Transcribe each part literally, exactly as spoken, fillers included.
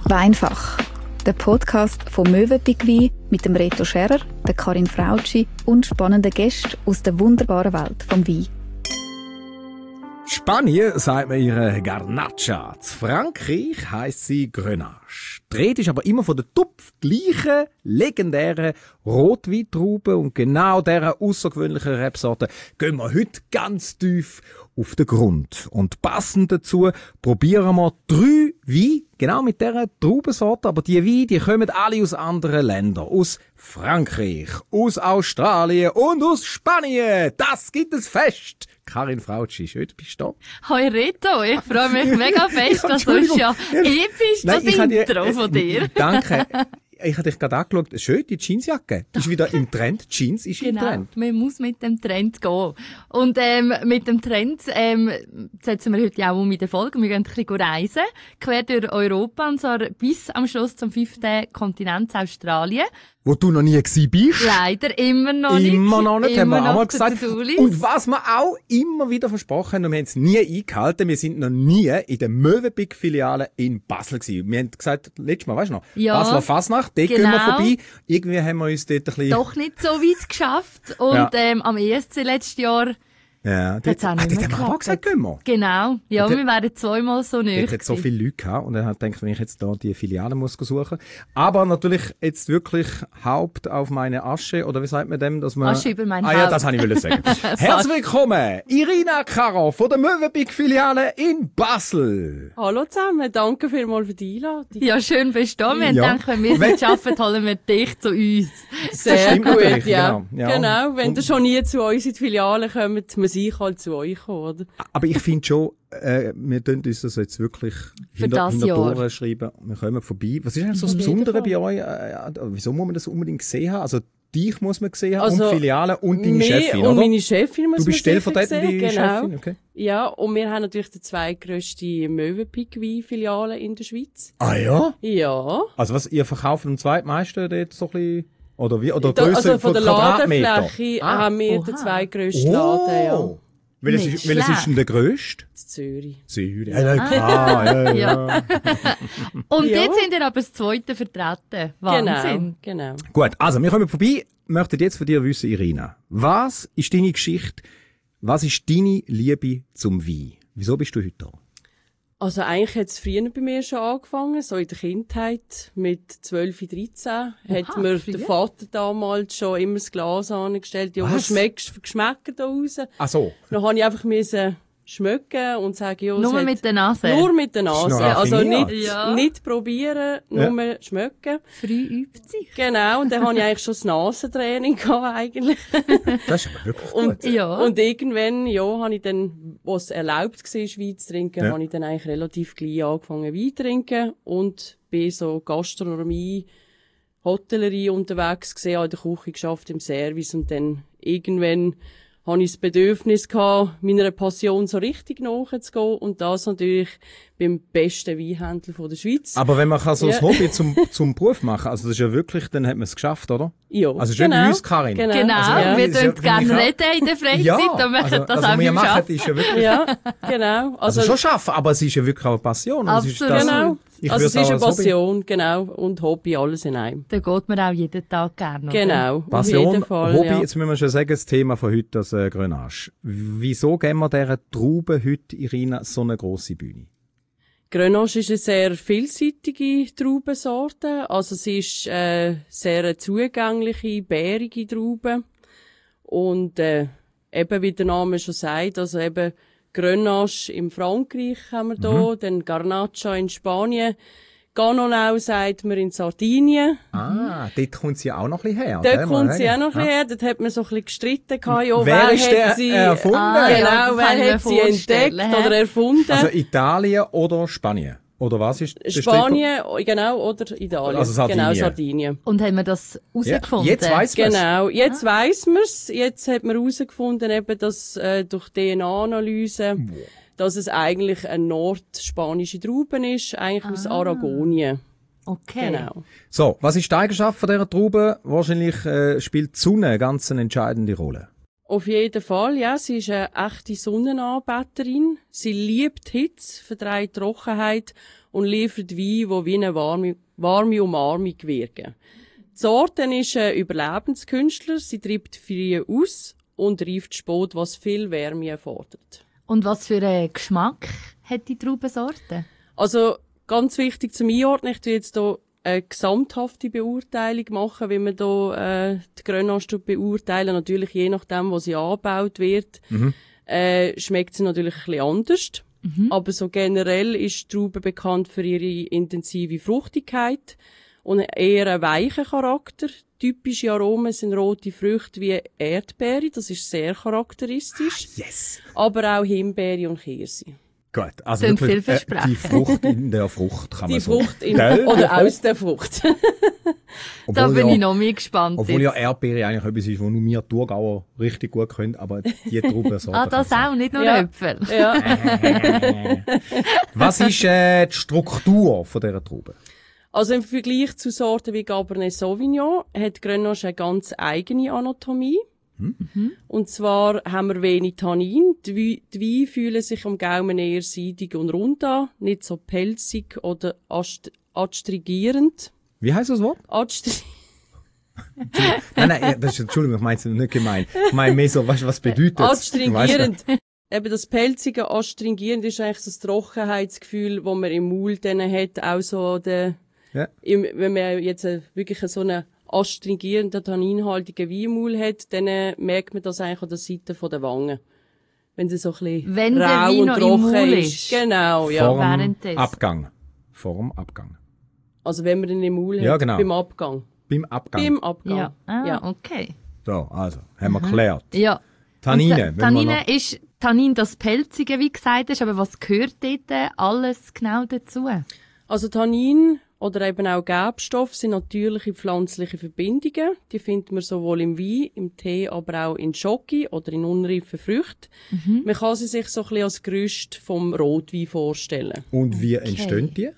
Weinfach, der Podcast von Mövenpick Wein mit dem Reto Scherer, der Karin Frautschi und spannenden Gästen aus der wunderbaren Welt vom Wein. Spanien sagt man ihre Garnacha. In Frankreich heisst sie Grenache. Die Rede ist aber immer von der tupf gleichen, legendären Rotweintrauben. Und genau dieser außergewöhnlichen Rebsorte gehen wir heute ganz tief auf den Grund. Und passend dazu probieren wir drei Weine, genau mit dieser Traubensorte. Aber die Weine, die kommen alle aus anderen Ländern. Aus Frankreich, aus Australien und aus Spanien. Das gibt es fest. Karin Frautschi, schön, bist du da? Hoi Reto, ich freue mich mega fest. Das ist ja episch, das Nein, Intro die, von dir. Danke. Ich habe dich gerade angeschaut. Schön, die Jeansjacke. Ist wieder im Trend. Jeans ist genau, im Trend. Man muss mit dem Trend gehen. Und ähm, mit dem Trend ähm, setzen wir heute auch um in der Folge. Wir gehen ein bisschen reisen, quer durch Europa, und zwar bis am Schluss zum fünften Kontinent Australien. Wo du noch nie gewesen bist. Leider immer noch nicht. Immer noch nicht, immer haben wir auch mal gesagt. gesagt. Und was wir auch immer wieder versprochen haben, und wir haben es nie eingehalten, wir sind noch nie in der Mövenpick-Filiale in Basel gewesen. Wir haben gesagt, letztes Mal, weißt du noch, ja, Basler Fasnacht, dort genau. gehen wir vorbei. Irgendwie haben wir uns dort ein bisschen... Doch nicht so weit geschafft. Und ja. ähm, am E S C letztes Jahr... Ja, dort, ah, dort haben wir auch gesagt, gehen wir. Genau. Ja, dort, wir wären zweimal so näher. Dort hat so viele Leute gehabt und er hat gedacht, wenn ich jetzt da die Filiale muss suchen. Aber natürlich jetzt wirklich Haupt auf meine Asche, oder wie sagt man dem, dass man... Asche über mein ah, Haupt. Ah ja, das habe ich wollen sagen. Herzlich willkommen, Irina Caro von der Mövenpick-Filiale in Basel. Hallo zusammen, danke vielmals für die Einladung. Ja, schön bist du da. Wir ja. denken, wenn wir es nicht schaffen, holen wir dich zu uns. Sehr gut, ja. Genau, ja. genau. wenn und, ihr schon nie zu uns in die Filiale kommt, muss ich halt zu euch kommen, oder? Aber ich finde schon, äh, wir tun uns das jetzt wirklich hinter, hinter Tore schreiben. Wir kommen vorbei. Was ist eigentlich so das Besondere bei euch? Äh, wieso muss man das unbedingt gesehen haben? Also, dich muss man gesehen haben, also, und die Filiale und deine Chefin, und oder? meine Chefin muss du bist stellvertretende genau. Chefin, okay. Ja, und wir haben natürlich die zweitgrösste Mövenpick-Wein-Filiale in der Schweiz. Ah ja? Ja. Also was, ihr verkauft am zweitmeisten dort so ein bisschen, oder wie, oder da, grösser also von, von der Quadratmeter? Ladenfläche Ah. haben wir Oha. den zweitgrössten Oh. Laden, ja. Welches ist, welches ist denn der grösste? In Zürich. Zürich. Ja, ja, klar, ja, ja. Und Ja. jetzt sind ihr aber das zweite vertreten. Wahnsinn. Genau, genau. Gut, also wir kommen vorbei. Möchten jetzt von dir wissen, Irina, was ist deine Geschichte, was ist deine Liebe zum Wein? Wieso bist du heute da? Also eigentlich hat es früher bei mir schon angefangen, so in der Kindheit, mit zwölf, dreizehn, hat mir früher? der Vater damals schon immer das Glas angestellt. Ja, was Was? schmeckst, Geschmäcker da raus? Ach so. Dann habe ich einfach müssen schmecken und sagen, ja, es Nur hat mit der Nase. nur mit der Nase. noch Also raffiniert. nicht, Ja. nicht probieren, nur Ja. schmecken. Früh übt sich. Genau, und dann habe ich eigentlich schon das Nasentraining gehabt, eigentlich. Das ist aber wirklich Und, gut. Ja. und irgendwann, ja, habe ich dann, wo es erlaubt war, Wein zu trinken, Ja. habe ich dann eigentlich relativ gleich angefangen, Wein zu trinken und bin so Gastronomie, Hotellerie unterwegs gesehen, in der Küche geschafft, im Service, und dann irgendwann habe ich das Bedürfnis gehabt, meiner Passion so richtig nachzugehen, und das natürlich beim besten Weinhändler von der Schweiz. Aber wenn man kann so Ja. das Hobby zum, zum Beruf machen, also das ist ja wirklich, dann hat man es geschafft, oder? Ja, Also schön bei uns, Karin. Genau, Genau, Also, ja. wir das ist ja dürfen gerne für mich reden in der Freizeit, Ja, aber wir also, das also auch wir beim machen, Arbeiten. ist ja wirklich, Ja, genau. also schon schaffen, aber es ist ja wirklich auch eine Passion. Und es ist Absolut. das, Genau. Ich Also es würde ist auch eine als Hobby- Passion, genau, und Hobby, alles in einem. Da geht man auch jeden Tag gerne. oder? Genau, auf Passion, jeden Fall, Hobby, ja. jetzt müssen wir schon sagen, das Thema von heute, das äh, Grenache. Wieso geben wir dieser Traube heute, Irina, so eine grosse Bühne? Grenache ist eine sehr vielseitige Traubensorte. Also sie ist äh, sehr eine zugängliche, bärige Traube. Und äh, eben, wie der Name schon sagt, also eben Grenache in Frankreich haben wir da, Mhm. dann Garnacha in Spanien, Ganonau sagt man in Sardinien. Ah, dort kommt sie auch noch ein bisschen her. Dort gell, kommt mal sie sagen. auch noch ein bisschen her. Dort hat man so ein bisschen gestritten gehabt. Ja, Wer wer ist hat der sie, erfunden? Ah, ja, genau, das kann ich wer mir hat sie vorstellen, entdeckt hä? oder erfunden? Also Italien oder Spanien? Oder was ist der Spanien, genau, oder Italien. Also Sardinien. Genau, Sardinien. Und haben wir das Ja, herausgefunden? jetzt weiss man's. Genau, jetzt Ah. weiss man's. Jetzt hat man herausgefunden, eben, dass äh, durch D N A-Analyse, dass es eigentlich eine nordspanische Traube ist, eigentlich aus Ah. Aragonien. Okay. Genau. So, was ist die Eigenschaft von dieser Traube? Wahrscheinlich äh, spielt die Sonne eine ganz entscheidende Rolle. Auf jeden Fall, ja. Sie ist eine echte Sonnenanbeterin. Sie liebt Hitze, vertreibt Trockenheit und liefert Wein, die wie eine warme, warme Umarmung wirken. Die Sorte ist ein Überlebenskünstler, sie treibt früh aus und reift spät, was viel Wärme erfordert. Und was für einen Geschmack hat die Traubensorte? Also, ganz wichtig zum Einordnen, ich tue jetzt hier eine gesamthafte Beurteilung machen, wie man hier äh, die Grenache beurteilen. Natürlich je nachdem, wo sie angebaut wird, mhm. äh, schmeckt sie natürlich ein bisschen anders. Mhm. Aber so generell ist die Traube bekannt für ihre intensive Fruchtigkeit und eher einen weichen Charakter. Typische Aromen sind rote Früchte wie Erdbeere, das ist sehr charakteristisch. Yes. Aber auch Himbeere und Kirse. Gut, also Klingt wirklich, vielversprechend. äh, die Frucht in der Frucht kann Die man so. Frucht in, oder aus der Frucht. Da bin ja, ich noch mehr gespannt. Obwohl jetzt. ja Erdbeere eigentlich etwas ist, was nur wir Thurgauer richtig gut können, aber die Traubensorte. Ah, das auch, nicht nur Ja. Äpfel. Ja. Was ist äh, die Struktur von dieser Traube? Also im Vergleich zu Sorten wie Cabernet Sauvignon hat Grenache eine ganz eigene Anatomie. Mhm. Und zwar haben wir wenig Tannin. Die, Wei- die Weine fühlen sich am Gaumen eher seidig und rund an, nicht so pelzig oder ast- adstrigierend. Wie heisst das Wort? Adstri- Nein, nein, das ist, Entschuldigung, ich meine es nicht gemein. Ich meine mehr so, weißt du, was bedeutet es? Adstringierend. Eben das pelzige Adstringierend ist eigentlich so das Trockenheitsgefühl, das man im Maul dann hat, auch so der, Ja. im, wenn man jetzt äh, wirklich so einen astringierenden, tanninhaltigen Wein im Maul hat, dann äh, merkt man das eigentlich an der Seite von der Wangen. Wenn sie so ein bisschen Wenn der rau Wein und noch im trocken Maul ist. ist. Genau, ja. Vorm währenddessen. Abgang. Vorm Abgang. Also wenn man den im Maul Ja, hat, genau. beim Abgang. Beim Abgang. Beim Abgang. Ja. Ah, ja. okay. So, also, haben wir geklärt. Ja. Tannine. Und, wenn äh, wir Tannine noch- ist Tannin das Pelzige, wie gesagt ist, aber was gehört dort äh, alles genau dazu? Also Tannin oder eben auch Gerbstoff sind natürliche pflanzliche Verbindungen. Die findet man sowohl im Wein, im Tee, aber auch in Schoki oder in unreifen Früchten. Mhm. Man kann sie sich so ein bisschen als Gerüst vom Rotwein vorstellen. Und wie entstehen die?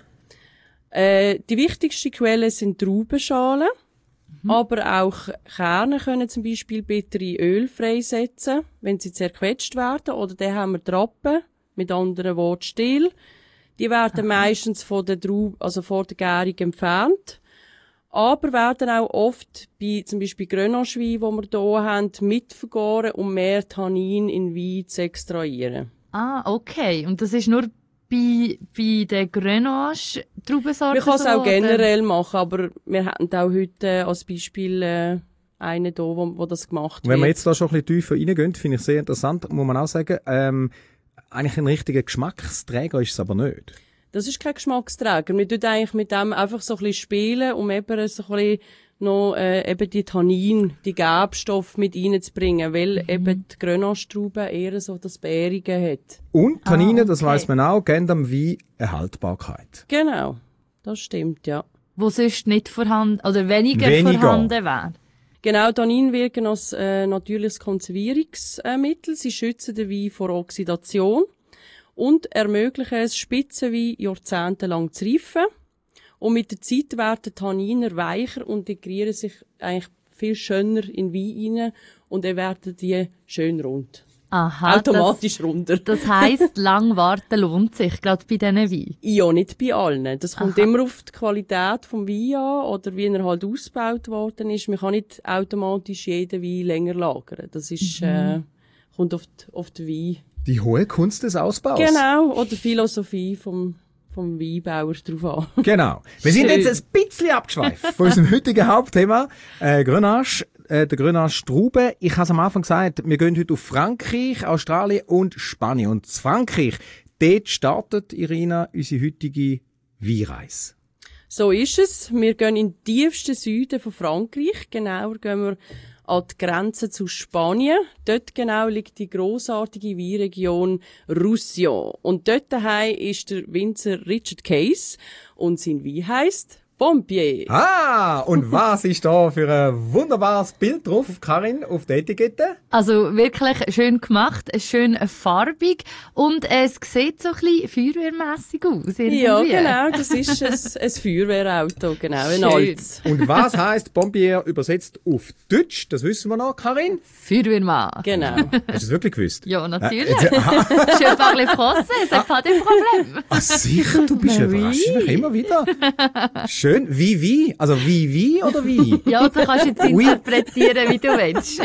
Äh, die wichtigste Quelle sind Traubenschalen, mhm. aber auch Kerne können zum Beispiel bittere Öl freisetzen, wenn sie zerquetscht werden. Oder dann haben wir Trappen, mit anderen Worten Stiel. Die werden Aha. meistens von der Traube, also vor der Gärung entfernt. Aber werden auch oft bei zum Beispiel Grenache-Wein, die wir hier haben, mitvergoren, um mehr Tannin in Wein zu extrahieren. Ah, okay. Und das ist nur bei, bei der Grenache-Traubensorte Man kann es so, auch oder? generell machen, aber wir hatten auch heute äh, als Beispiel äh, einen hier, wo, wo das gemacht Wenn wird. wir jetzt da schon ein bisschen tiefer reingehen, finde ich sehr interessant, muss man auch sagen, ähm, eigentlich ein richtiger Geschmacksträger ist es aber nicht. Das ist kein Geschmacksträger. Wir tun eigentlich mit dem einfach so ein bisschen spielen, um eben so ein bisschen noch äh, eben die Tannin, die Gerbstoffe mit reinzubringen, weil mhm. eben die Grenache-Traube eher so das Bärige hat. Und Tannine, Ah, okay. das weiss man auch, geben am Wein eine Haltbarkeit. Genau, das stimmt, ja. Wo sonst nicht vorhanden, oder weniger, Weniger. vorhanden wäre. Genau, Tannin wirken als äh, natürliches Konservierungsmittel. Sie schützen den Wein vor Oxidation und ermöglichen es, Spitzenwein jahrzehntelang zu reifen. Und mit der Zeit werden Tanniner weicher und integrieren sich eigentlich viel schöner in den Wein rein und dann werden die schön rund. Aha, Automatisch das, runder. das heisst, lang warten lohnt sich, gerade bei diesen Weinen. Ja, nicht bei allen. Das kommt Aha. immer auf die Qualität vom Wein an oder wie er halt ausgebaut worden ist. Man kann nicht automatisch jeden Wein länger lagern. Das ist, mhm. äh, kommt auf die, auf die Wein. Die hohe Kunst des Ausbaus. Genau, oder Philosophie vom, vom Weinbauer drauf an. Genau. Wir sind Schön. jetzt ein bisschen abgeschweift von unserem heutigen Hauptthema, äh, Grenache, äh, der Grenache Traube. Ich habe es am Anfang gesagt, wir gehen heute auf Frankreich, Australien und Spanien. Und in Frankreich, dort startet, Irina, unsere heutige Weinreise. So ist es. Wir gehen in den tiefsten Süden von Frankreich. Genauer gehen wir an die Grenze zu Spanien. Dort genau liegt die grossartige Weinregion Roussillon. Und dort daheim ist der Winzer Richard Case. Und sein Wein heisst Pompier. Ah, und was ist da für ein wunderbares Bild drauf, Karin, auf der Etikette? Also wirklich schön gemacht, schön farbig und es sieht so ein bisschen feuerwehrmässig aus. Irgendwie. Ja, genau, das ist ein, ein Feuerwehrauto, genau, ein altes. Und was heisst Pompier übersetzt auf Deutsch? Das wissen wir noch, Karin? Feuerwehrmann. Genau. Hast du es wirklich gewusst? Ja, natürlich. Äh, ah, Je parle français, c'est pas de problème. ah, sicher, du bist überrascht mich immer wieder. Schön. Wie, wie? Also wie, wie oder wie? Ja, du kannst jetzt Oui. interpretieren, wie du willst.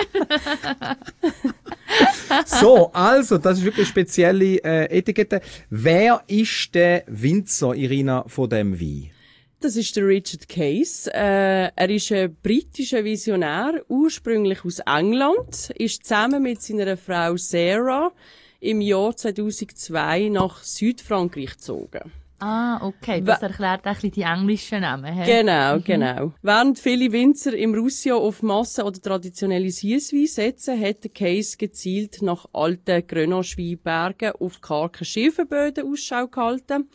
So, also, das ist wirklich eine spezielle äh, Etikette. Wer ist der Winzer, Irina, von dem Wein? Das ist der Richard Case. Äh, er ist ein britischer Visionär, ursprünglich aus England, ist zusammen mit seiner Frau Sarah im Jahr zweitausendzwei nach Südfrankreich gezogen. Ah, okay. Das erklärt ein bisschen die englischen Namen. He? Genau, mhm. genau. Während viele Winzer im Roussillon auf Masse- oder traditionelle Süsswein setzen, hat der Case gezielt nach alten Grenache-Weinbergen auf kargen Schieferböden Ausschau gehalten,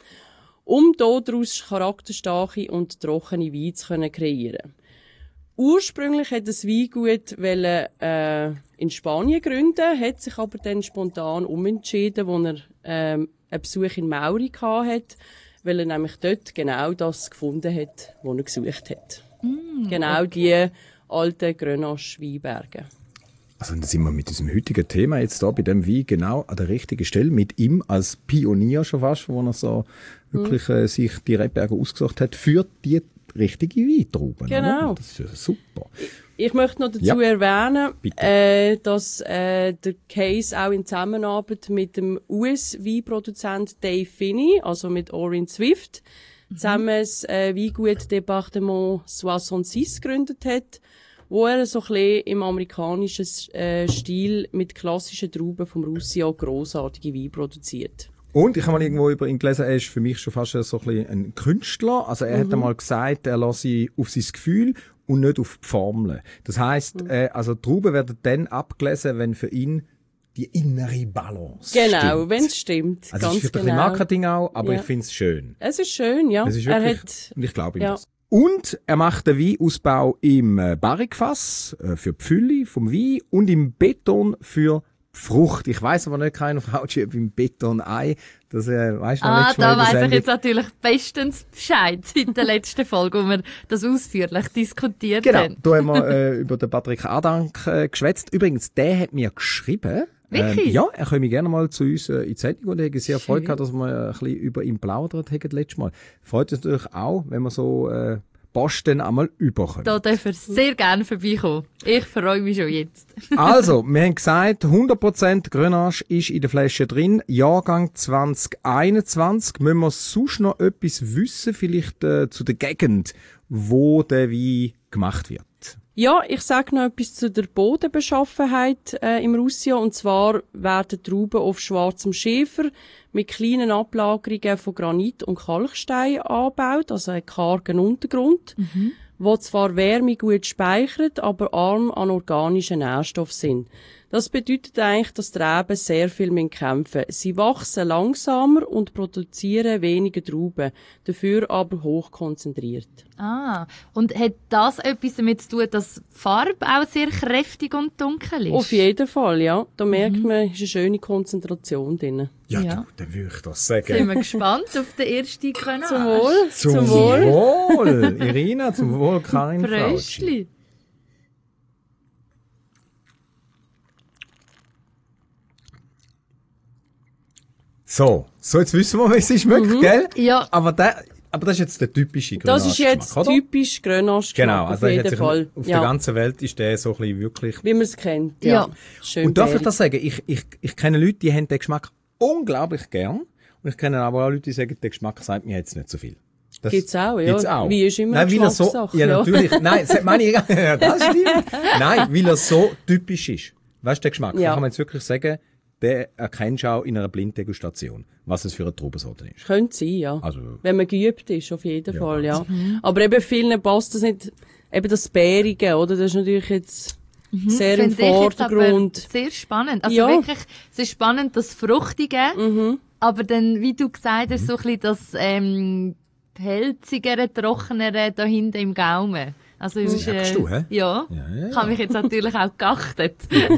um daraus charakterstarke und trockene Weine zu können kreieren. Ursprünglich hat das Weingut wollen, äh, in Spanien gründen, hat sich aber dann spontan umentschieden, wo er ähm, einen Besuch in Mauri hatte, weil er nämlich dort genau das gefunden hat, was er gesucht hat. Mm, genau okay. Die alten Grenache-Weinberge. Also dann sind wir mit diesem heutigen Thema jetzt da bei dem Wein genau an der richtigen Stelle, mit ihm als Pionier schon fast, wo er so mm. wirklich äh, sich die Rebberge ausgesucht hat für die richtige Weintrauben. Genau. Oder? Das ist ja super. Ich möchte noch dazu ja. erwähnen, äh, dass äh, der Case auch in Zusammenarbeit mit dem U S-Weinproduzent Dave Finney, also mit Orin Swift, mhm. zusammen das äh, Weingut Departement sechsundsechzig gegründet hat, wo er so ein bisschen im amerikanischen äh, Stil mit klassischen Trauben vom Roussillon grossartige Weine produziert. Und ich habe mal irgendwo über ihn gelesen, er ist für mich schon fast so ein bisschen ein Künstler. Also er mhm. hat einmal gesagt, er lasse auf sein Gefühl und nicht auf die Formeln. Das heisst, mhm. äh, also Trauben werden dann abgelesen, wenn für ihn die innere Balance Genau, wenn es stimmt. Also ganz es ist für genau. ein Marketing auch, aber ja. ich finde es schön. Es ist schön, ja. Es ist er wirklich, hat, und ich glaube ihm ja. das. Und er macht den Weinausbau im äh, Barrikfass äh, für die Fülle vom Wein und im Beton für Frucht. Ich weiss aber nicht, keine Frau, ob im Beton Ei. Das äh, weißt du noch Ah, letztes da Mal weiss ich jetzt natürlich bestens Bescheid seit der letzten Folge, wo wir das ausführlich diskutiert genau, haben. Genau, da haben wir äh, über den Patrick Adank äh, geschwätzt. Übrigens, der hat mir geschrieben. Wirklich? Ähm, ja, er komme gerne mal zu uns äh, in die Sendung und ich habe sehr Freude gehabt, dass wir äh, ein bisschen über ihn plaudert haben letztes Mal. Freut uns natürlich auch, wenn wir so äh, Posten einmal überkommen. Da dürfen wir sehr gerne vorbeikommen. Ich freue mich schon jetzt. Also, wir haben gesagt, hundert Prozent Grenache ist in der Flasche drin. Jahrgang zwanzig einundzwanzig. Müssen wir sonst noch etwas wissen, vielleicht äh, zu der Gegend, wo der Wein gemacht wird? Ja, ich sage noch etwas zu der Bodenbeschaffenheit äh, im Roussillon. Und zwar werden Trauben auf schwarzem Schiefer mit kleinen Ablagerungen von Granit und Kalkstein angebaut, also einen kargen Untergrund, mhm. wo zwar Wärme gut speichert, aber arm an organischen Nährstoffen sind. Das bedeutet eigentlich, dass die Reben sehr viel kämpfen müssen. Sie wachsen langsamer und produzieren weniger Trauben, dafür aber hoch konzentriert. Ah, und hat das etwas damit zu tun, dass die Farbe auch sehr kräftig und dunkel ist? Auf jeden Fall, ja. Da merkt mhm. man, es ist eine schöne Konzentration drin. Ja, ja. Du, dann würde ich das sagen. Sind wir gespannt auf den ersten Grenache. Zum Wohl. Zum, zum Wohl. Wohl. Irina, zum Wohl, Karin Fröschli. So, so jetzt wissen wir, wie es schmeckt, mhm. gell? Ja. Aber, der, aber das ist jetzt der typische Grenache. Das ist jetzt typisch Grenache. Genau, also auf jeden Fall. Auf ja. der ganzen Welt ist der so ein bisschen wirklich... Wie man es kennt, ja. ja. Schön und darf ich bärig. das sagen? Ich, ich, ich kenne Leute, die haben den Geschmack unglaublich gern. Und ich kenne aber auch Leute, die sagen, der Geschmack sagt mir jetzt nicht so viel. Das gibt's auch, ja. Gibt's auch. Wie ist immer Nein, eine weil er so, Geschmackssache. ja, Ja, natürlich. Nein, das meine ich, ja, das stimmt. Nein, weil er so typisch ist. Weißt du, der Geschmack? Ja. Da kann man jetzt wirklich sagen, der erkennst du auch in einer Blinddegustation, was es für eine Traubensorte ist. Könnte sein, ja. Also, wenn man geübt ist, auf jeden Ja, Fall, ja. Mhm. Aber eben vielen passt das nicht, eben das Bärige, oder? Das ist natürlich jetzt Mhm. sehr im Finde ich jetzt Vordergrund. aber sehr spannend. Also Ja. wirklich, es ist spannend, das Fruchtige, Mhm. aber dann, wie du gesagt hast, so ein bisschen das, ähm, pelzigeren, trockeneren da hinten im Gaumen. Also, es ist, äh, Merkst du, hä? Ja. Ja, ja, ja. Ich habe mich jetzt natürlich auch geachtet.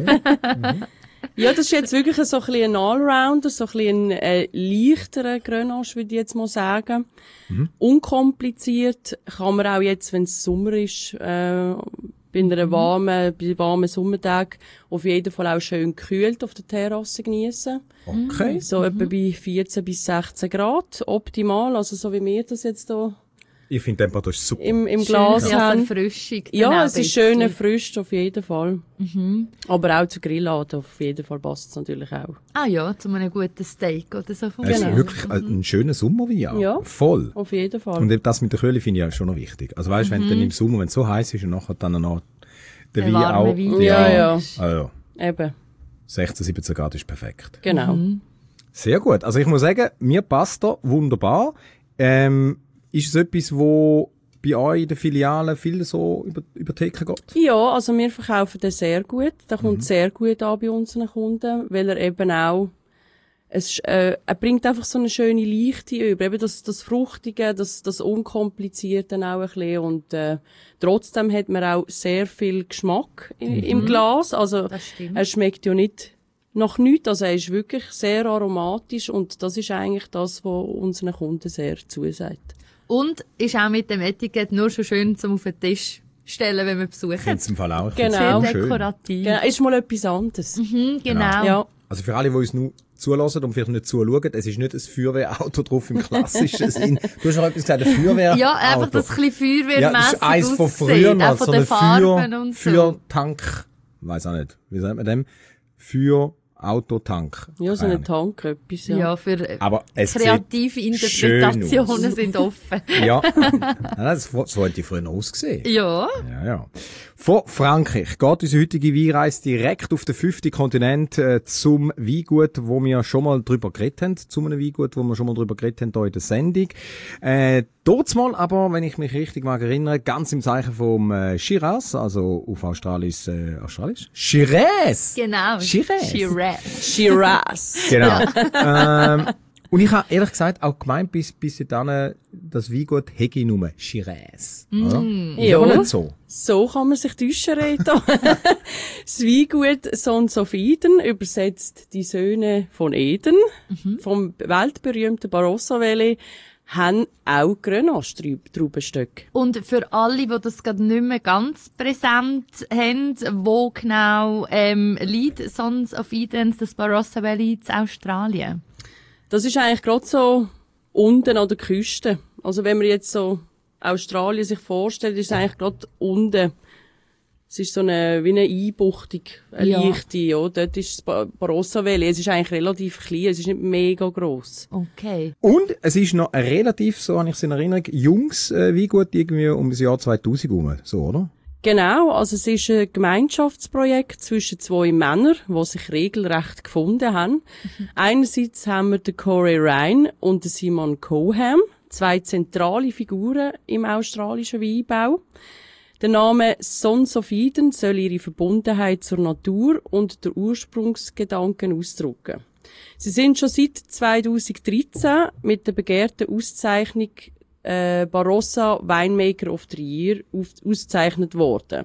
Ja, das ist jetzt wirklich so ein bisschen ein Allrounder, so ein bisschen ein äh, leichterer Grenache, würde ich jetzt mal sagen. Mhm. Unkompliziert kann man auch jetzt, wenn es Sommer ist, äh, bei einer warmen, bei warmen Sommertagen auf jeden Fall auch schön gekühlt auf der Terrasse genießen. Okay. So mhm. etwa bei vierzehn bis sechzehn Grad, optimal, also so wie wir das jetzt hier Ich finde, die Temperatur ist super. im, im Schön, Glas ja, haben. Verfrischung. Ja, Genau, es ist bisschen. schön erfrischt, auf jeden Fall. Mhm. Aber auch zu Grilladen, auf jeden Fall passt es natürlich auch. Ah ja, zu einem guten Steak oder so. Es ist Genau. wirklich ein, ein schöner Sommerwein auch. Ja. Voll. Auf jeden Fall. Und eben das mit der Kühle finde ich ja schon noch wichtig. Also weißt, wenn dann im Sommer, wenn es so heiß ist und nachher dann noch der Der Wein warme auch. Wein. Ja, ja. Also, Eben, sechzehn, siebzehn Grad ist perfekt. genau. Sehr gut. Also ich muss sagen, mir passt da wunderbar. Ähm, ist es etwas, wo bei euch in den Filialen viel so über, über die Theke geht? Ja, also wir verkaufen den sehr gut. Der kommt sehr gut an bei unseren Kunden, weil er eben auch, es, äh, er bringt einfach so eine schöne Leichte über. Eben das, das Fruchtige, das, das Unkomplizierte auch ein bisschen. Und, äh, trotzdem hat man auch sehr viel Geschmack i- im Glas. Also, Das stimmt. er schmeckt ja nicht nach nichts. Also, er ist wirklich sehr aromatisch und das ist eigentlich das, was unseren Kunden sehr zusagt. Und ist auch mit dem Etikett nur schon schön zum auf den Tisch stellen, wenn wir Ich besuchen. finde es im Fall auch. Ich Genau. find's Sehr schön. dekorativ. Genau, ist mal etwas anderes. Mhm, genau. Ja. Also für alle, die uns nur zulassen und vielleicht nicht zuschauen, es ist nicht ein Feuerwehrauto drauf im klassischen Sinn. Du hast noch etwas gesagt, ein Feuerwehrauto. Ja, einfach das ein bisschen Ja, feuerwehrmässig das ist eins von aussieht, früher auch noch, von so den ein Farben Feuer, und so. Feuertank, weiss auch nicht, wie sagt man dem? Feuerautotank. Ja, so Keine ein Tank, etwas, ja. Ja, für äh, Aber es kreative sieht schön Interpretationen sind offen. Ja, das, so hat die früher noch ausgesehen. Ja. Ja, ja. Von Frankreich geht unsere heutige Weinreise direkt auf den fünften Kontinent äh, zum Weingut, wo wir schon mal drüber geredet haben, zu einem Weingut, wo wir schon mal drüber geredet haben hier in der Sendung. Äh, dort mal aber, wenn ich mich richtig mag erinnere, ganz im Zeichen vom äh, Shiraz, also auf Australisch, äh, Australisch? Shiraz! Genau. Shiraz. Shiraz. Shiraz. Genau. ähm, und ich habe ehrlich gesagt auch gemeint, bis, bis dann das Weingut hege nur Shiraz. Oder? Ist Ja. aber nicht so. So kann man sich täuschen, Reto. Das Weingut Sons of Eden übersetzt die Söhne von Eden vom weltberühmten Barossa Valley haben auch Grenache-Traubenstöcke. Und für alle, die das gerade nicht mehr ganz präsent haben, wo genau ähm, liegt Sons of Eden, das Barossa Valley in Australien? Das ist eigentlich gerade so unten an der Küste. Also wenn man jetzt so Australien sich vorstellt, ist es eigentlich gerade unten. Es ist so eine, wie eine Einbuchtung, eine Ja. leichte, ja. Dort ist das Ba- Barossa Valley. Es ist eigentlich relativ klein, es ist nicht mega gross. Okay. Und es ist noch ein relativ, so habe ich es in Erinnerung, junges äh, Weingut, irgendwie um das Jahr zweitausend herum. So, oder? Genau, also es ist ein Gemeinschaftsprojekt zwischen zwei Männern, die sich regelrecht gefunden haben. Einerseits haben wir den Corey Ryan und den Simon Coham, zwei zentrale Figuren im australischen Weinbau. Der Name Sons of Eden soll ihre Verbundenheit zur Natur und der Ursprungsgedanken ausdrücken. Sie sind schon seit zweitausenddreizehn mit der begehrten Auszeichnung äh, Barossa Winemaker of the Year auf, ausgezeichnet worden.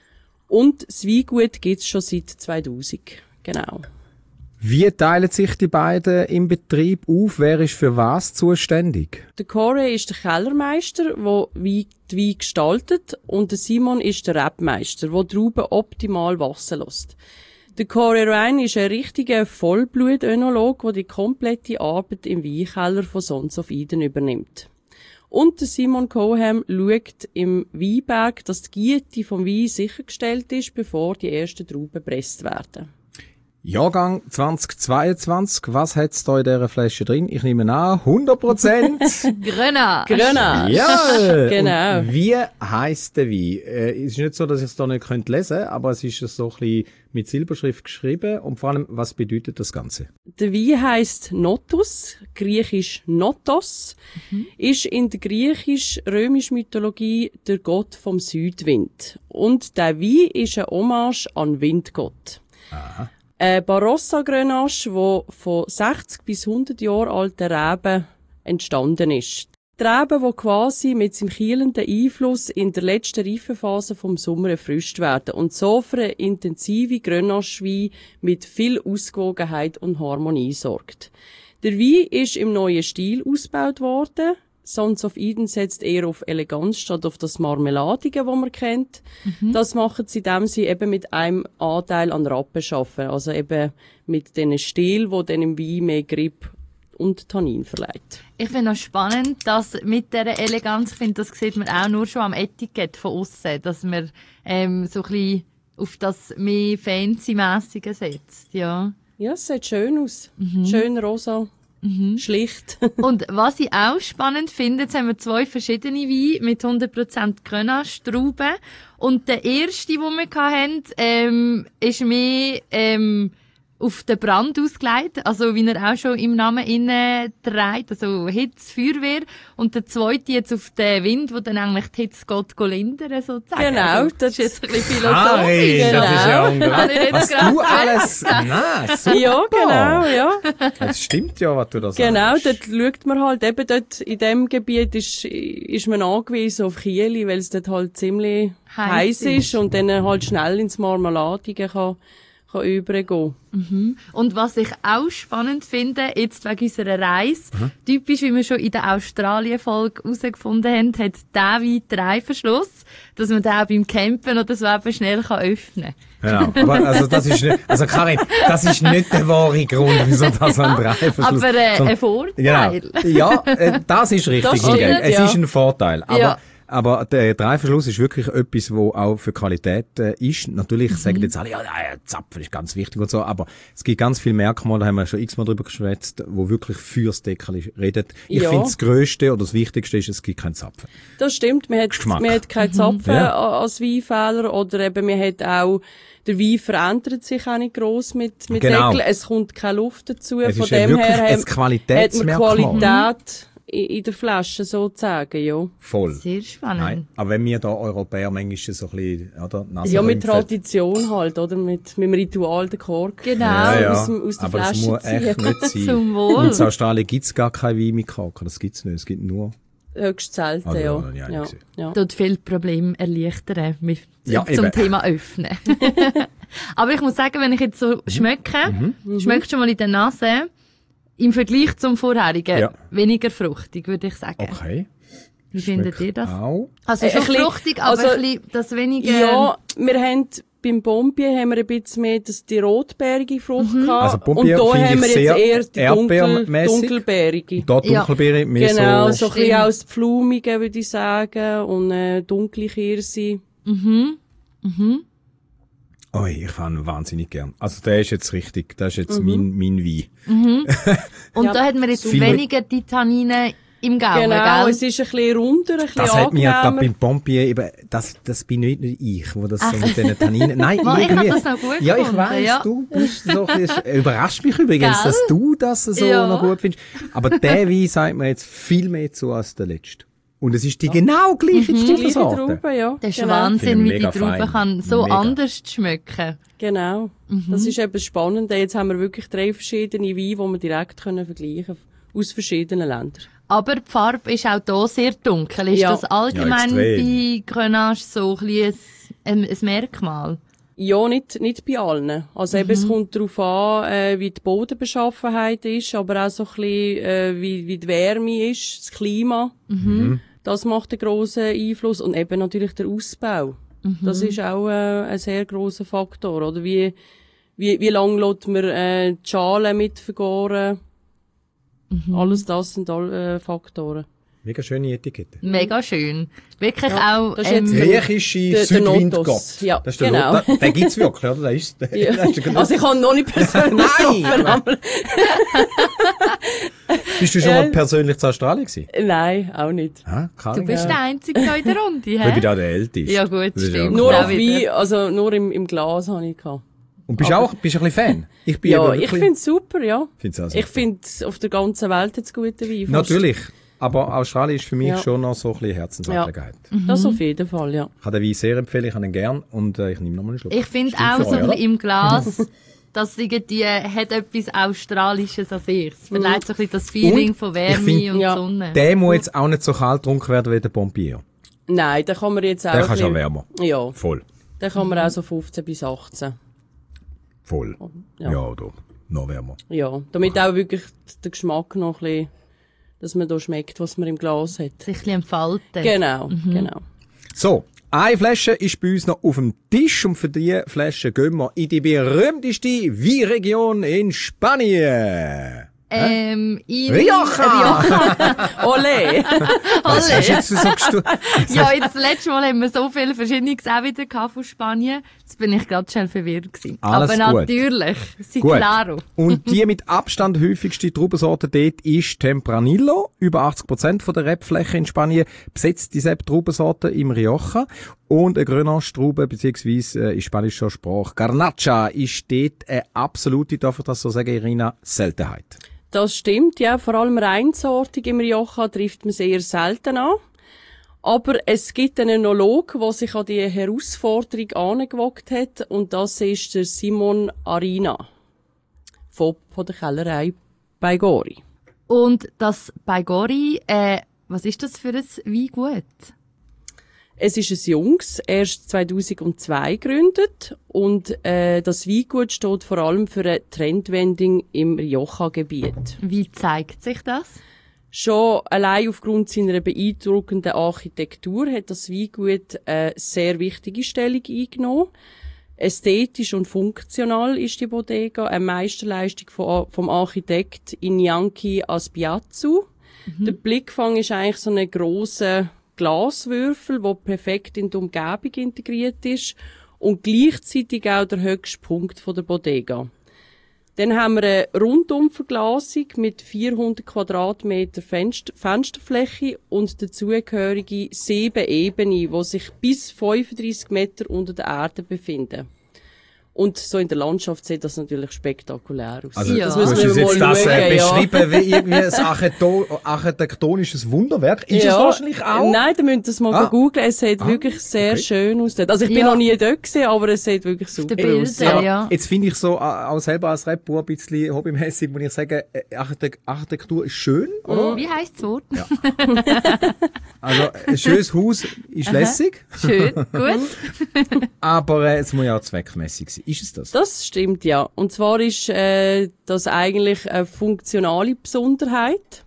Und das Weingut gibt's schon seit zweitausend. Genau. Wie teilen sich die beiden im Betrieb auf? Wer ist für was zuständig? Der Corey ist der Kellermeister, der Wein, die Wein gestaltet, und der Simon ist der Rebmeister, der die Trauben optimal wachsen lässt. Der Corey Ryan ist ein richtiger Vollblut-Önolog, der die komplette Arbeit im Weinkeller von Sons of Eden übernimmt. Und der Simon Coham schaut im Weinberg, dass die Güte vom Wein sichergestellt ist, bevor die ersten Trauben gepresst werden. Jahrgang zweitausendzweiundzwanzig, was hat's da in dieser Flasche drin? Ich nehme an, hundert Prozent. Gröner. Gröner. Ja! Genau. Und wie heisst der Wein? Äh, es ist nicht so, dass ich es da nicht könnte lesen, aber es ist so ein bisschen mit Silberschrift geschrieben. Und vor allem, was bedeutet das Ganze? Der Wein heisst Notus, griechisch Notos, mhm. ist in der griechisch-römischen Mythologie der Gott vom Südwind. Und der Wein ist eine Hommage an Windgott. Aha. Ein Barossa Grenache, der von sechzig bis hundert Jahren alten Reben entstanden ist. Trauben, die quasi mit seinem kielenden Einfluss in der letzten Reifephase vom Sommer erfrischt werden und so für eine intensive Grenache-Wein mit viel Ausgewogenheit und Harmonie sorgt. Der Wein ist im neuen Stil ausgebaut worden. Sons of Eden setzt eher auf Eleganz statt auf das Marmeladige, das man kennt. Mhm. Das machen sie, indem sie eben mit einem Anteil an Rappen arbeiten. Also eben mit diesen Stil, wo dann im Wein mehr Grip und Tannin verleiht. Ich finde auch spannend, dass mit dieser Eleganz, ich finde, das sieht man auch nur schon am Etikett von außen, dass man ähm, so ein bisschen auf das mehr Fancy-mässige setzt, ja. Ja, es sieht schön aus. Mhm. Schön rosa. Mhm. Schlicht. Und was ich auch spannend finde, jetzt haben wir zwei verschiedene Weine mit hundert Prozent Grenache-Trauben. Und der erste, den wir hatten, ähm, ist mehr ähm, auf den Brand ausgelegt, also wie er auch schon im Namen innen trägt, also Hitze, Feuerwehr. Und der zweite jetzt auf den Wind, wo dann eigentlich die Hitze geht lindern, sozusagen. Genau, also, das ist jetzt ein bisschen philosophisch. Genau. Das ist ja unglaublich. Was du alles... Nein, super. Ja, genau, ja. Das stimmt ja, was du da sagst. Genau, dort schaut man halt, eben dort in dem Gebiet ist, ist man angewiesen auf Kieli, weil es dort halt ziemlich heiß ist, ist und dann halt schnell ins Marmeladige kann, kann übergehen. Mhm. Und was ich auch spannend finde, jetzt wegen unserer Reise, mhm. typisch, wie wir schon in der Australien-Folge herausgefunden haben, hat der Wein Reifenschluss, dass man den auch beim Campen oder so eben schnell kann öffnen kann. Genau, aber also das ist nicht, also Karin, das ist nicht der wahre Grund, wieso das ein Reifenschluss... Aber äh, so, ein Vorteil. Genau. Ja, äh, das ist richtig. Das stimmt, es ja. ist ein Vorteil, aber... Ja. Aber der Reifenschluss ist wirklich etwas, wo auch für Qualität äh, ist. Natürlich mhm. sagen jetzt alle, ja, ja, Zapfen ist ganz wichtig und so, aber es gibt ganz viele Merkmale, da haben wir schon x-mal drüber geschwätzt, wo wirklich fürs Deckel redet. Ich ja. finde, das Grösste oder das Wichtigste ist, es gibt keinen Zapfen. Das stimmt, man hat, man hat keinen Zapfen mhm. ja. als Weinfehler oder eben man hat auch, der Wein verändert sich auch nicht gross mit, mit genau. Deckel. Es kommt keine Luft dazu. Es Von ist dem ja her ein hat, Qualitätsmerkmal. hat man Qualität in der Flasche sozusagen, ja. Voll. Sehr spannend. Nein, aber wenn wir da Europäer manchmal so ein bisschen, oder? Nase ja, mit rümpfen. Tradition halt, oder? Mit, mit dem Ritual der Kork. Genau. Ja, ja. Aus, aus der aber Flasche das muss ziehen. echt nicht sein. Zum Wohl. Und in Australien gibt's gar kein Wein mit Korken. Das gibt's nicht. Es gibt nur... Höchst selten, also, ja. ja, ja. ja. Dort viele Probleme erleichtern mit, ja, zum eben. Thema Öffnen. Aber ich muss sagen, wenn ich jetzt so schmecke, Mhm. schmeckt schon mal in der Nase, im Vergleich zum vorherigen, Ja. weniger fruchtig, würde ich sagen. Okay. Wie findet ihr das? Auch. Also Äh, schon ein bisschen- fruchtig, aber also- ein bisschen das weniger... Ja, wir haben, beim Pompier haben wir ein bisschen mehr das, die rotbeerige Frucht Mhm. gehabt. Also Pompier und da finde haben wir ich jetzt sehr eher die dunkel, erdbeermässig. dunkelbeerige. Da Dunkelbeere, mehr Genau, so... so ein bisschen aus Pflumigen, würde ich sagen, und äh, dunkle Kirse. Mhm. Mhm. Oh, ich fand ihn wahnsinnig gern. Also der ist jetzt richtig, das ist jetzt mein, mein Wein. Mhm. Und Ja, da hat man jetzt viel- weniger die Tannine im Gaumen, Genau, gell? es ist ein bisschen runder, ein bisschen Das hat mir da angenehmer. beim Pompier eben, das, das bin nicht nur ich, wo das so mit den Tanninen, nein, Mal, ich irgendwie. hab das noch gut ja, ich gefunden, weiss, ja. du bist so, ein bisschen- es überrascht mich übrigens, Gell? dass du das so Ja. noch gut findest. Aber der Wein sagt mir jetzt viel mehr zu als der letzte. Und es ist die genau gleiche Die gleiche Traubensorte. Traube, ja. Das ist genau. Wahnsinn, Finde ich wie die mega Traube fein. kann so Mega. anders schmecken. Genau. Das ist eben spannend. Jetzt haben wir wirklich drei verschiedene Weine, die wir direkt können vergleichen können, aus verschiedenen Ländern. Aber die Farbe ist auch hier sehr dunkel. Ist Ja. das allgemein Ja, bei Grenache so ein, bisschen ein, ein Merkmal? Ja, nicht, nicht bei allen. Also eben, es kommt darauf an, äh, wie die Bodenbeschaffenheit ist, aber auch so ein bisschen, äh, wie, wie die Wärme ist, das Klima. Mhm. Das macht einen grossen Einfluss. Und eben natürlich der Ausbau. Das ist auch äh, ein sehr grosser Faktor. Oder wie, wie, wie lange lässt man äh, die Schalen mitvergoren? Alles das sind alle äh, Faktoren. Mega schöne Etikette. Mega schön. Wirklich Ja, auch... das ist jetzt ähm, der- Griechische der- der Südwindgott. Notos. Ja, das ist der genau. Lot- Den gibt's wirklich, oder? Der ist, der, Ja. der ist der Also ich habe noch nicht persönlich getroffen, aber Bist du schon Ja. mal persönlich zu Australien gewesen? nein, auch nicht. Ah, Karin? du bist der Einzige hier in der Runde, Ich bin hä? da der Älteste. Ja gut, Das ist stimmt. ja Nur Auch auf wieder. Wein, also nur im, im Glas habe ich gehabt. Und bist du auch, bist du ein bisschen Fan? Ich bin Ja, eben ich wirklich- finde es super, ja. Find's auch Ich super. finde, auf der ganzen Welt hat es gute Wein. fast. Natürlich. Aber Australien ist für mich Ja. schon noch so ein bisschen Herzensangelegenheit. Das auf jeden Fall, ja. Ich kann den Wein sehr empfehlen, ich habe ihn gern und äh, ich nehme nochmal einen Schluck. Ich finde Stimmt auch für so euch, ein oder? bisschen im Glas das irgendwie hat etwas Australisches an sich. Es verleiht so ein bisschen das Feeling und von Wärme find, und ja. Sonne. Der muss jetzt auch nicht so kalt getrunken werden wie der Pompier. Nein, den kann man jetzt auch... Der kann schon wärmer. Ja. Voll. Den kann man auch so fünfzehn bis achtzehn. Voll. Ja, ja oder noch wärmer. Ja, damit auch wirklich der Geschmack noch ein bisschen, dass man da schmeckt, was man im Glas hat. Sich ein bisschen entfalten. Genau, mhm. genau. So, eine Flasche ist bei uns noch auf dem Tisch und für diese Flasche gehen wir in die berühmteste Weinregion in Spanien. Ähm, in Rioja! Rioja. Ole! Was hast du jetzt so gestohlen? Ja, das letzte Mal haben wir so viele verschiedene auch wieder gehabt von Spanien. Jetzt bin ich gerade schnell verwirrt gewesen. Alles Aber gut. natürlich, si Gut. claro. Und die mit Abstand häufigste Traubensorte dort ist Tempranillo. Über achtzig Prozent von der Rebfläche in Spanien besetzt diese Traubensorte im Rioja. Und eine Grenache-Traube, beziehungsweise äh, in spanischer Sprache Garnacha, ist dort eine absolute, darf ich das so sagen, Irina, Seltenheit. Das stimmt, ja. Vor allem reinsortig im Rioja trifft man sehr selten an. Aber es gibt einen Enolog, der sich an diese Herausforderung angewagt hat. Und das ist der Simon Arina von, von der Kellerei Baigori. Und das Baigori, äh, was ist das für ein Weingut? Es ist ein Jungs, erst zweitausendzwei gegründet und äh, das Weingut steht vor allem für eine Trendwendung im Rioja-Gebiet. Wie zeigt sich das? Schon allein aufgrund seiner beeindruckenden Architektur hat das Weingut eine sehr wichtige Stellung eingenommen. Ästhetisch und funktional ist die Bodega eine Meisterleistung von, vom Architekt Iñaki Azpiazu. Mhm. Der Blickfang ist eigentlich so eine grosse Glaswürfel, der perfekt in die Umgebung integriert ist und gleichzeitig auch der höchste Punkt der Bodega. Dann haben wir eine Rundumverglasung mit vierhundert Quadratmeter Fenster- Fensterfläche und dazugehörige sieben Ebenen, die sich bis fünfunddreissig Meter unter der Erde befinden. Und so in der Landschaft sieht das natürlich spektakulär aus. Also, ja. das müssen wir jetzt mal das schauen, äh, ja. beschreiben wie irgendwie ein Archito- architektonisches Wunderwerk. Ist ja, es wahrscheinlich auch? Nein, da müsst ihr es mal Ah. googeln. Es sieht Ah, wirklich sehr okay. schön aus dort. Also ich bin Ja. noch nie dort gewesen, aber es sieht wirklich super den aus. Bildern, Ja. ja. Jetzt finde ich so, äh, auch selber als Rapper ein bisschen hobbymäßig, muss ich sagen, äh, Architekt- Architektur ist schön, oder? Wie heisst das Wort? Ja. Also, ein schönes Haus ist lässig, Schön, gut. aber äh, es muss ja auch zweckmäßig sein. Ist es das? Das stimmt, ja. Und zwar ist äh, das eigentlich eine funktionale Besonderheit.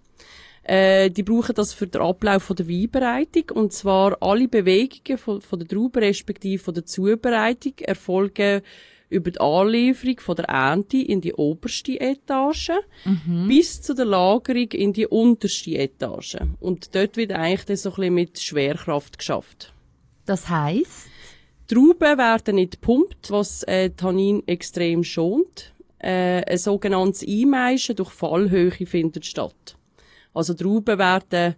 Äh, die brauchen das für den Ablauf von der Weinbereitung. Und zwar alle Bewegungen von, von der Traube respektive von der Zubereitung erfolgen über die Anlieferung von der Ernte in die oberste Etage mhm. bis zu der Lagerung in die unterste Etage. Und dort wird eigentlich dann so ein bisschen mit Schwerkraft geschafft. Das heisst? Trauben werden nicht gepumpt, was äh, Tannin extrem schont. Äh, ein sogenanntes Einmeischen durch Fallhöhe findet statt. Also Trauben werden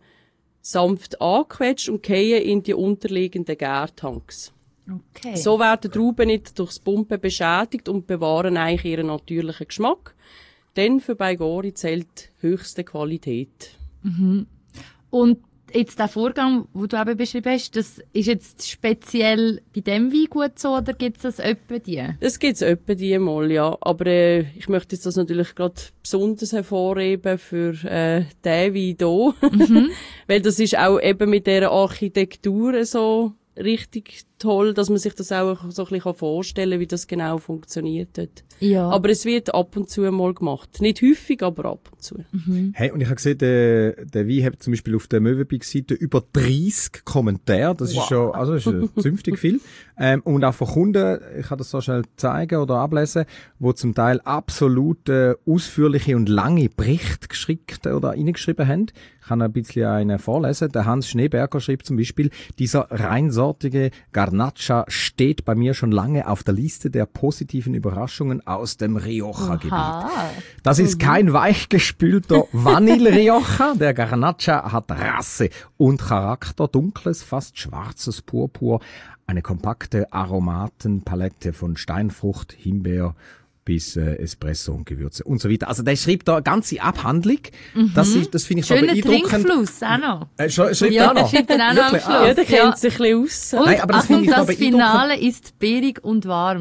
sanft angequetscht und fallen in die unterliegenden Gärtanks. Okay. So werden Trauben nicht durchs Pumpen beschädigt und bewahren eigentlich ihren natürlichen Geschmack. Denn für Baigori zählt höchste Qualität. Mhm. Und jetzt der Vorgang, den du eben beschrieben hast, das ist jetzt speziell bei dem Weingut so, oder gibt es das öppe die? Das gibt's öppe die mal, ja. Aber äh, ich möchte jetzt das natürlich gerade besonders hervorheben für äh, den Wein hier. Mhm. Weil das ist auch eben mit dieser Architektur so richtig toll, dass man sich das auch so ein bisschen vorstellen kann, wie das genau funktioniert dort. Ja. Aber es wird ab und zu mal gemacht. Nicht häufig, aber ab und zu. Mhm. Hey, und ich habe gesehen, der, der Wein hat zum Beispiel auf der Möwenpick-Seite über dreißig Kommentare. Das Wow. ist schon, also das ist äh, zünftig viel. Ähm, und auch von Kunden, ich kann das so schnell zeigen oder ablesen, wo zum Teil absolut äh, ausführliche und lange Berichte geschickt oder reingeschrieben haben. Ich kann ein bisschen einen vorlesen. Der Hans Schneeberger schreibt zum Beispiel, dieser reinsortige Garnacha steht bei mir schon lange auf der Liste der positiven Überraschungen aus dem Rioja-Gebiet. Aha. Das ist kein weichgespülter Vanille-Rioja. Der Garnacha hat Rasse und Charakter, dunkles, fast schwarzes Purpur, eine kompakte Aromatenpalette von Steinfrucht, Himbeer bis äh, Espresso und Gewürze und so weiter. Also der schreibt da eine ganze Abhandlung. Mhm. Das, ist, das finde ich so Schöner beeindruckend. Trinkfluss auch noch. Äh, sch schreibt Ja, er der noch? schreibt dann auch noch am Wirklich? Schluss. Ah. Ja, der Ja. kennt sich ein bisschen aus. Und Nein, aber das Achtung, finde ich das aber beeindruckend. Finale ist beerig und warm.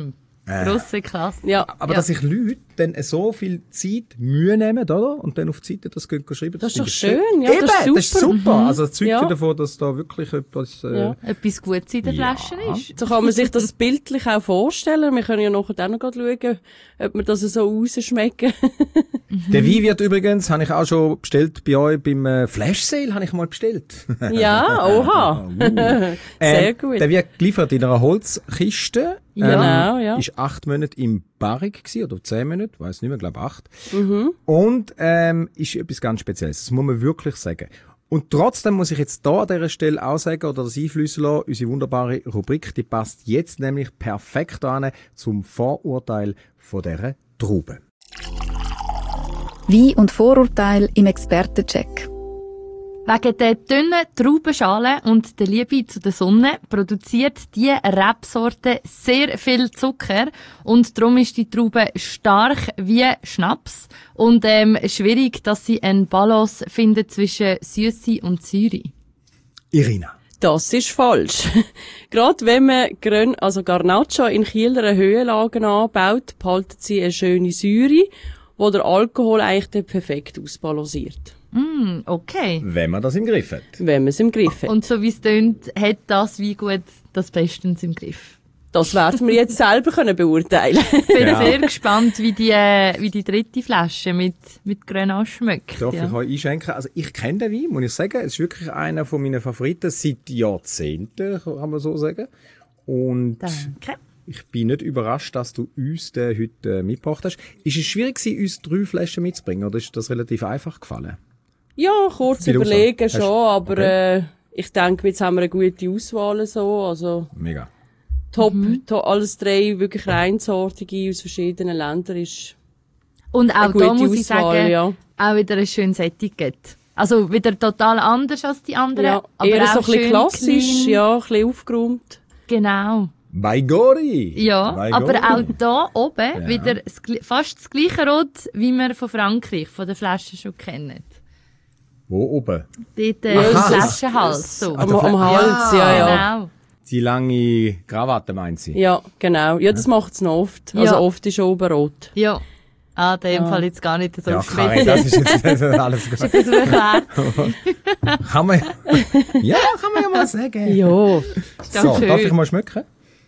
Äh. Grosse Klasse. Ja. Aber Ja. dass sich Leute dann so viel Zeit, Mühe nehmen, oder? Und dann auf die Seite das gehen schreiben. Das ist doch finde ich schön, ja, Eben, das ist super. Das ist super. Also das zeugt Ja. ja davon, dass da wirklich etwas... Äh, Ja. Etwas Gutes in der Ja. Flasche ist. So kann man sich das bildlich auch vorstellen. Wir können ja nachher auch noch schauen, ob wir das so rausschmecken. Der Wein wird übrigens, habe ich auch schon bestellt bei euch beim äh, Flash Sale, habe ich mal bestellt. Ja, oha. Sehr Ähm, gut. Der wird geliefert in einer Holzkiste. Ja. Genau, ja. Ist acht Monate im Barrik gewesen, oder zehn Monate, weiß nicht mehr, glaube acht. Und ähm, ist etwas ganz Spezielles. Das muss man wirklich sagen. Und trotzdem muss ich jetzt da an dieser Stelle auch sagen, oder das einfließen lassen, unsere wunderbare Rubrik, die passt jetzt nämlich perfekt an zum Vorurteil von dieser Traube. Wein und Vorurteil im Expertencheck. Wegen der dünnen Traubenschale und der Liebe zu der Sonne produziert die Rebsorte sehr viel Zucker und darum ist die Traube stark wie Schnaps und ähm, schwierig, dass sie einen Balance findet zwischen Süße und Säure. Irina. Das ist falsch. Gerade wenn man Grön, also Garnacha in Kieler Höhenlagen anbaut, behalten sie eine schöne Säure, wo der Alkohol eigentlich dann perfekt ausbalanciert. Mm, okay. Wenn man das im Griff hat. Wenn man es im Griff hat. Und so wie es tönt, hat das wie gut das bestens im Griff. Das werden wir jetzt selber können beurteilen. Ich bin Ja. sehr gespannt, wie die, äh, wie die dritte Flasche mit, mit Grenache schmeckt. Darf ja. ich euch einschenken? Also ich kenne den Wein, muss ich sagen. Es ist wirklich einer von meinen Favoriten seit Jahrzehnten, kann man so sagen. Und Danke. ich bin nicht überrascht, dass du uns den heute äh, mitgebracht hast. Ist es schwierig gewesen, uns drei Flaschen mitzubringen, oder ist das relativ einfach gefallen? Ja, kurz Bei der überlegen Auswahl. schon, Hast- aber okay. äh, ich denke, jetzt haben wir eine gute Auswahl so, also Mega. top, to, alles drei wirklich reinsortige aus verschiedenen Ländern ist Und auch eine da gute muss ich Auswahl, sagen, ja. auch wieder ein schönes Etikett. Also wieder total anders als die anderen. Ja, aber eher auch so ein bisschen schön klassisch, clean. ja, ein bisschen aufgeräumt. Genau. Bei Gori! Ja, Bei aber Gori. auch da oben Ja. wieder das, gl- fast das gleiche Rot, wie wir von Frankreich, von der Flasche schon kennen. Wo oben? Dort äh, Ja, im es- Flaschenhals. So. Am, am Hals, ja, ja. Genau. Die lange Krawatte, meint sie? Ja, genau. Ja, das macht's noch oft. Also Ja. oft ist oben rot. Ja. Ah, in dem Fall jetzt gar nicht so Ja, schwer. Karin, das ist jetzt das ist alles gut. Das erklärt. Kann man, ja, kann man ja mal sagen. Ja. Ist So, doch schön. darf ich mal schmecken?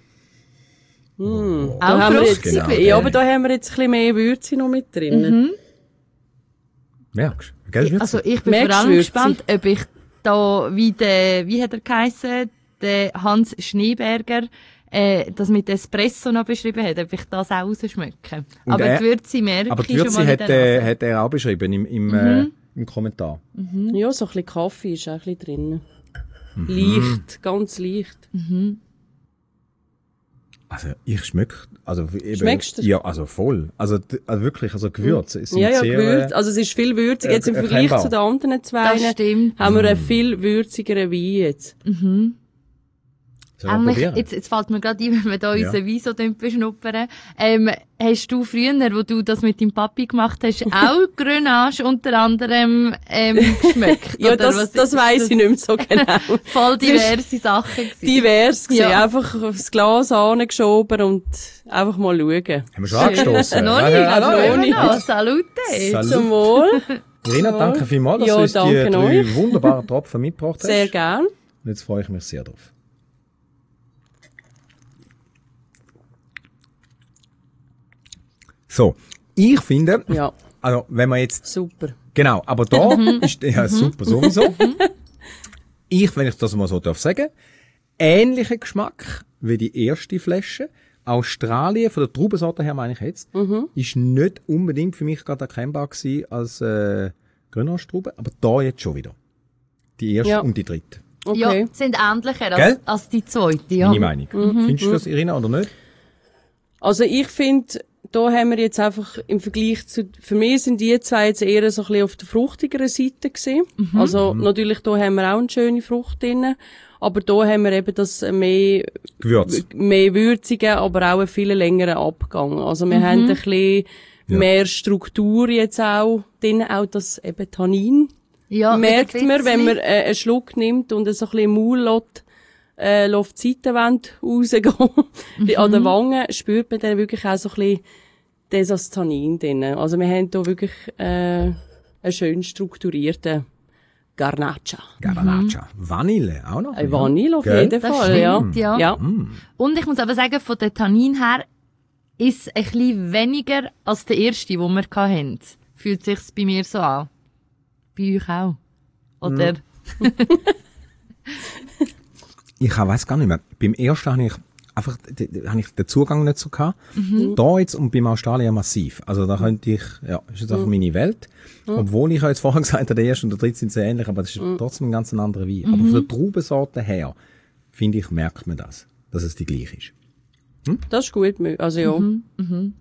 Auch Da haben wir jetzt, fruchtig. Genau, ja, aber da haben wir jetzt ein bisschen mehr Würze noch mit drin. Merkst du? Gell, Würze? Also ich bin Merkst vor allem du gespannt, ob ich da, wie der, wie hat er geheissen, der Hans Schneeberger, äh, das mit Espresso noch beschrieben hat, ob ich das auch rausschmecke. Und Aber er- die Würze merke Aber ich die schon Würze mal in hat, der äh, Nase. hat er auch beschrieben im, im, äh, im Kommentar. Ja, so ein bisschen Kaffee ist auch ein bisschen drin. Leicht, ganz leicht. Also ich schmecke, also eben, Schmeckst du? Ja, also voll. Also, d- also wirklich, also Gewürze sind Ja, ja, sehr, Gewürz. äh, Also es ist viel würziger. Jetzt im äh, Vergleich erkennbar. zu den anderen zwei Das stimmt. haben wir einen viel würzigeren Wein jetzt. Sollen wir Eigentlich, probieren? jetzt, jetzt fällt mir gerade ein, wenn wir da Ja. unseren Wein so dünn beschnuppern. Ähm, hast du früher, wo du das mit deinem Papi gemacht hast, auch Grenache unter anderem ähm, geschmeckt? Ja, Oder das, was das ist weiss ich nicht mehr so genau. Voll diverse Sachen gewesen. Divers gewesen. Ja. Einfach aufs Glas angeschoben und einfach mal schauen. Haben wir schon angestoßen? Noch Ja, nicht, ja, aber ja, noch ja. nicht. Salute. Salut. Zum Wohl. Irina, danke vielmals, dass Ja, du uns die danke drei euch. wunderbaren Tropfen mitgebracht hast. Sehr gern. Und jetzt freue ich mich sehr drauf. So, ich finde, Ja, also wenn man jetzt, super. genau, aber da ist, ja super sowieso. Ich, wenn ich das mal so darf sagen, ähnlicher Geschmack wie die erste Flasche. Australien, von der Traubensorte her meine ich jetzt, ist nicht unbedingt für mich gerade erkennbar gewesen als äh, Grenache-Traube, aber da jetzt schon wieder. Die erste Ja. und die dritte. Okay. Ja, sind ähnlicher Gell? als, als die zweite. Ja. Meine Meinung. Findest du das, Irina, oder nicht? Also ich finde, da haben wir jetzt einfach im Vergleich zu, für mich sind die zwei jetzt eher so ein bisschen auf der fruchtigeren Seite gesehen. Also natürlich, da haben wir auch eine schöne Frucht drin, aber da haben wir eben das mehr, Gewürz. mehr würzige, aber auch einen viel längeren Abgang. Also wir haben ein bisschen Ja. mehr Struktur jetzt auch drin, auch das eben Tannin. Ja, Merkt wieder ein man, wenn bisschen. man äh, einen Schluck nimmt und es so ein bisschen im Maul lässt, äh, auf die Seitenwände rausgehen, mhm. an den Wangen, spürt man dann wirklich auch so ein bisschen das Tannin drin. Also wir haben hier wirklich äh, einen schön strukturierten Garnacha. Garnacha. Mhm. Vanille auch noch? Ein Vanille auf Gell? jeden Das Fall, stimmt, ja. ja. ja. Mm. Und ich muss aber sagen, von den Tannin her ist es ein bisschen weniger als der erste, den wir hatten. Fühlt sich's bei mir so an. Bei euch auch. Oder? Mm. Ich weiss gar nicht mehr. Beim ersten habe ich einfach, habe ich den Zugang nicht so gehabt. Mhm. Da jetzt und beim Australier massiv. Also da könnte ich, ja, ist jetzt einfach mhm. meine Welt. Mhm. Obwohl ich ja jetzt vorher gesagt habe, der erste und der dritte sind sehr ähnlich, aber das ist mhm. trotzdem ein ganz anderer Wein. Mhm. Aber von der Traubensorte her, finde ich, merkt man das, dass es die gleiche ist. Hm? Das ist gut, also ja. Mhm. Mhm.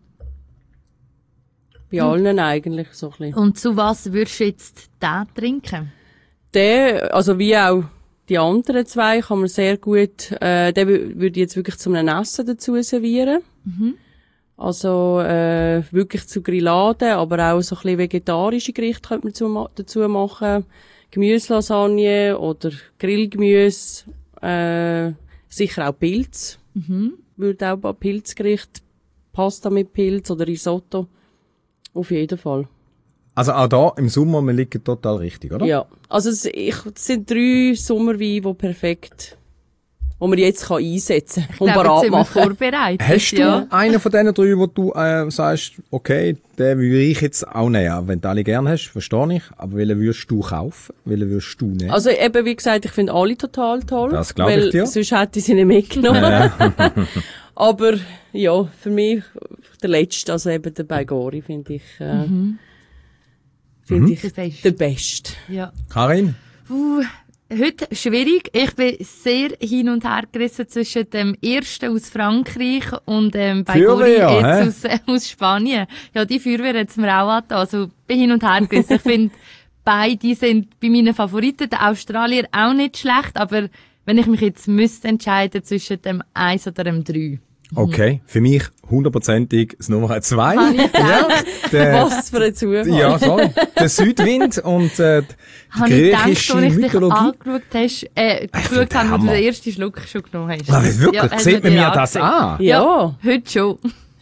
Bei allen mhm. eigentlich so ein bisschen. Und zu was würdest du jetzt den trinken? Der, also wie auch die anderen zwei, kann man sehr gut, äh, den würde ich jetzt wirklich zu einem Essen dazu servieren. Mhm. Also, äh, wirklich zu Grilladen, aber auch so ein bisschen vegetarische Gerichte könnte man dazu, dazu machen. Gemüselasagne oder Grillgemüse, äh, sicher auch Pilz. Mhm. Würde auch ein Pilzgericht, Pasta mit Pilz oder Risotto. Auf jeden Fall. Also auch da im Sommer, wir liegen total richtig, oder? Ja. Also es, ich, es sind drei Sommerweine, die perfekt, die man jetzt kann einsetzen kann und parat machen. Vorbereitet. Hast du ja. einen von diesen drei, wo du äh, sagst, okay, den würde ich jetzt auch nehmen? Wenn du alle gerne hast, verstehe ich. Aber welchen würdest du kaufen? Welchen würdest du nehmen? Also eben, wie gesagt, ich finde alle total toll. Das glaube ich dir. Sonst hätte ich sie nicht mitgenommen. Ja. Aber ja, für mich der letzte, also eben der Baigori, finde ich, äh, mhm. finde mhm. ich der Beste. Ja. Karin? Uh, heute schwierig. Ich bin sehr hin und her gerissen zwischen dem ersten aus Frankreich und ähm, Baigori jetzt aus, äh, aus Spanien. Ja, die Feuerwehr hat es mir auch angetan. Also bin hin und her gerissen. Ich finde, beide sind bei meinen Favoriten. Der Australier auch nicht schlecht, aber wenn ich mich jetzt müsste entscheiden zwischen dem eins oder dem drei. Okay, für mich hundertprozentig das Nummer zwei. Ja, der, was für ein Zufall. Ja, sorry. Der Südwind und äh, die griechische Mythologie. Ich gedacht, angeschaut hast, äh, geschaut haben, als du den ersten Schluck schon genommen hast. Aber wirklich, ja, sieht man mir das an? Ja, ja, heute schon.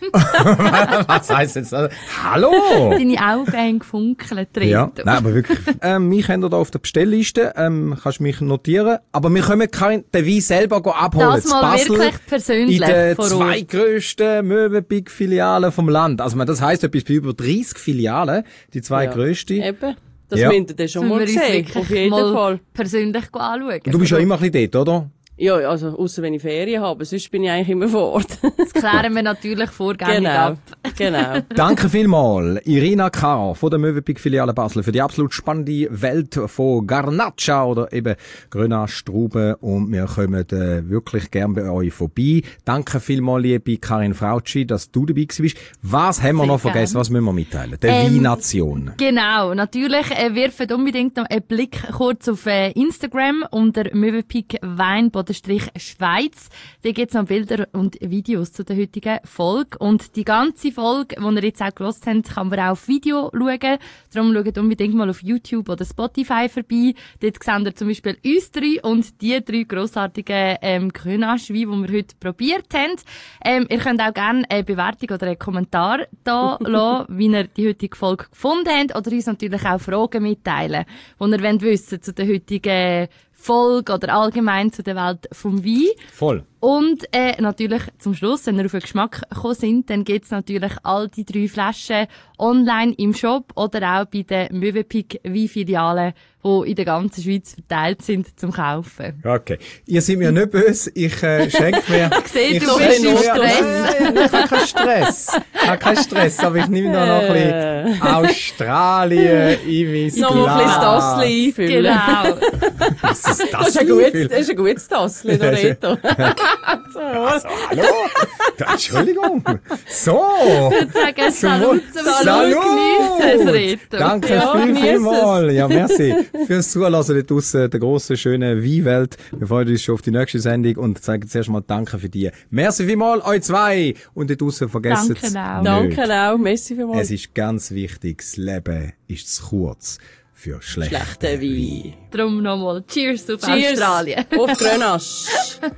Was heisst jetzt? Also, hallo! Deine Augen haben gefunkelt drin. Ja, nein, aber wirklich. Ähm, mich habt ihr da auf der Bestellliste, ähm, kannst mich notieren. Aber wir können kein, den Wein selber abholen. Das mal Basel, wirklich persönlich. In den zwei grössten Möwenpick-Filialen vom Land. Also, das heisst etwas bei über dreissig Filialen. Die zwei ja. grössten. Eben. Das ja. müsst ihr schon mal sehen. Auf jeden Fall. Persönlich anschauen. Und du bist ja immer ein bisschen dort, oder? Ja, also, ausser wenn ich Ferien habe. Sonst bin ich eigentlich immer vor Ort. Das klären wir natürlich vorgängig genau, ab. Genau. Danke vielmals, Irina K. von der Möwenpick-Filiale Basel für die absolut spannende Welt von Garnacha oder eben Grenache Trauben. Und wir kommen äh, wirklich gern bei euch vorbei. Danke vielmals, liebe Karin Frautschi, dass du dabei bist. Was haben wir Sehr noch vergessen? gern. Was müssen wir mitteilen? Der ähm, Weinnation. Genau. Natürlich äh, wirft unbedingt noch einen Blick kurz auf äh, Instagram unter Möwenpick Wein Schweiz. Da gibt es noch Bilder und Videos zu der heutigen Folge. Und die ganze Folge, die ihr jetzt auch gehört habt, kann man auch auf Video schauen. Darum schaut unbedingt mal auf YouTube oder Spotify vorbei. Dort seht ihr zum Beispiel uns drei und die drei grossartigen ähm, Grenache-Weine, die wir heute probiert haben. Ähm, ihr könnt auch gerne eine Bewertung oder einen Kommentar da lassen, wie ihr die heutige Folge gefunden habt. Oder uns natürlich auch Fragen mitteilen, die ihr wollt wissen zu der heutigen Folge oder allgemein zu der Welt vom Wein. Voll. Und äh, natürlich zum Schluss, wenn ihr auf den Geschmack gekommen sind, dann gibt's natürlich all die drei Flaschen online im Shop oder auch bei den Möwenpick Weinfilialen, die in der ganzen Schweiz verteilt sind zum Kaufen. Okay. Ihr seid mir nicht böse, ich äh, schenke mir... Ich sehe, ich du bist im Stress. Nein, ich habe keinen Stress. Ich habe keinen Stress, aber ich nehme da noch ein bisschen Australien in mein Glas. Noch ein bisschen Tassli einfüllen. Genau. Was ist das, das, ist ein gutes, das ist ein gutes Tassli, Loreto. Also, hallo? Da, Entschuldigung. So. Ich würde sagen, Salut zum Salut. Geniessen, Reto. Danke ja, viel, genieß viel mal. Ja, merci fürs Zuhören dort draussen, der grossen, schönen Weinwelt. Wir freuen uns schon auf die nächste Sendung und sagen zuerst mal Danke für die. Merci vielmal, euch zwei. Und dort draussen vergessen es Danke auch. nicht. Danke auch. Merci vielmals. Es ist ganz wichtig, das Leben ist zu kurz für schlechten Schlechte Wein. Darum nochmal Cheers auf Cheers Australien. auf Grenache.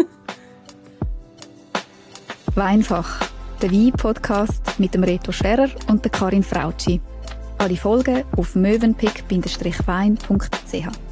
Weinfach, der Wein-Podcast mit dem Reto Scherer und der Karin Frautschi. Alle Folgen auf mövenpick Bindestrich wein punkt c h.